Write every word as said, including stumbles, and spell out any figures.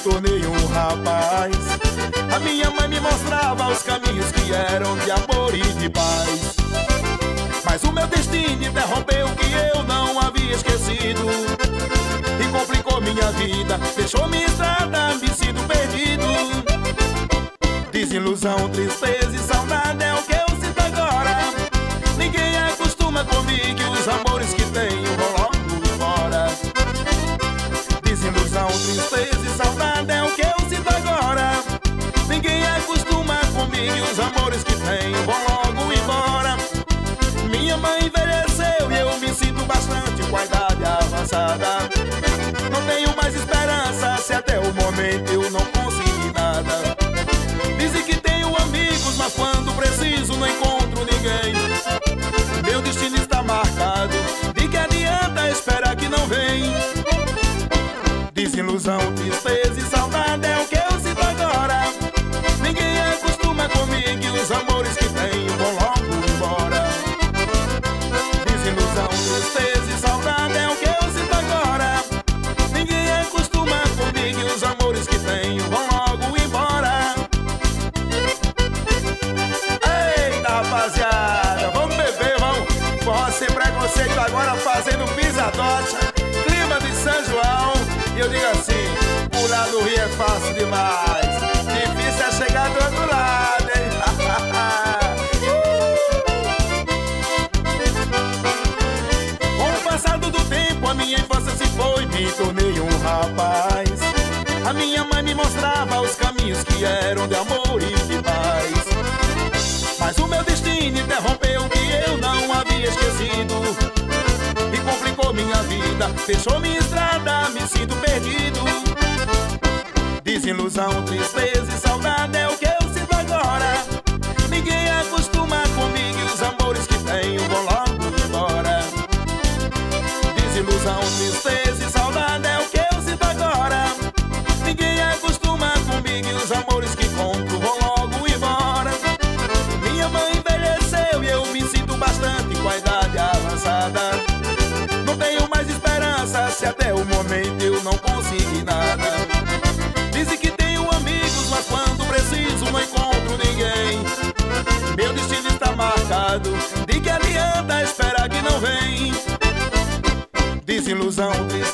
tornei um rapaz. A minha mãe me mostrava os caminhos que eram de amor e de paz. Mas o meu destino interrompeu o que eu não havia esquecido e complicou minha vida, deixou minha estrada, me sinto perdido. Desilusão, tristeza e saudade é o que eu sinto agora. Ninguém acostuma comigo e os amores que tenho vão logo embora. Desilusão, tristeza e saudade é o que eu sinto agora. Ninguém acostuma comigo e os amores que tenho vão logo embora. Minha mãe envelheceu e eu me sinto bastante com a idade avançada. Não tenho mais esperança se até o momento eu não consegui nada. Dizem que tenho amigos, mas quando preciso não encontro ninguém. Meu destino está marcado, de que adianta esperar que não vem. Desilusão, tristeza e saudade é o que eu sinto agora. Ninguém acostuma comigo e os amores que tenho vão logo embora. Desilusão, tristeza e saudade é o que eu sinto agora. Ninguém acostuma comigo e os amores que tenho vão logo embora. Eita, rapaziada, vamos beber, vamos. Forró sem preconceito agora fazendo pisadote. Clima de São João. E eu digo assim, pular no rio é fácil demais. Difícil é chegar do outro lado, hein? Com o passado do tempo a minha infância se foi, me tornei um rapaz. A minha mãe me mostrava os caminhos que eram de amor e de paz. Mas o meu destino interrompeu o que eu não havia esquecido e complicou minha vida, fechou minha estrada, me sinto perdido. Desilusão, tristeza e saudade é o que eu sinto agora. Ninguém acostuma comigo e os amores que tenho vão logo embora. Desilusão, tristeza e saudade é o que eu sinto agora. Ninguém acostuma comigo e os amores que compro vão logo embora. Minha mãe envelheceu e eu me sinto bastante com a idade avançada. Não tenho mais esperança se até o momento eu não consegui nada. Dizem que tenho amigos, mas quando preciso não encontro ninguém. Meu destino está marcado, de que adianta esperar que não vem. Desilusão, tristeza